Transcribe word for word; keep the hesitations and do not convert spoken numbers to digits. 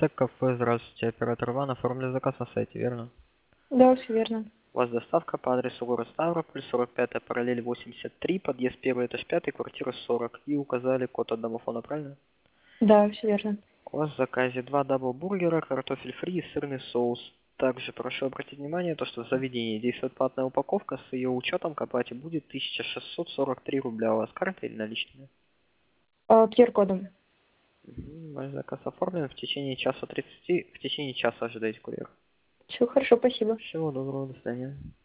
Артек кафе, здравствуйте, оператор Иван, оформили заказ на сайте, верно? Да, все верно. У вас доставка по адресу город Ставрополь, сорок пятая параллель восемьдесят три, подъезд первый, этаж пятый, квартира сорок. И указали код от домофона, правильно? Да, все верно. У вас в заказе два даблбургера, картофель фри и сырный соус. Также прошу обратить внимание, то, что в заведении действует платная упаковка, с ее учетом к оплате будет тысяча шестьсот сорок три рубля. У вас карта или наличные? А, q ар-кодом. Угу, ваш заказ оформлен в течение часа тридцати, в течение часа ожидайте курьера. Все хорошо, спасибо. Всего доброго, до свидания.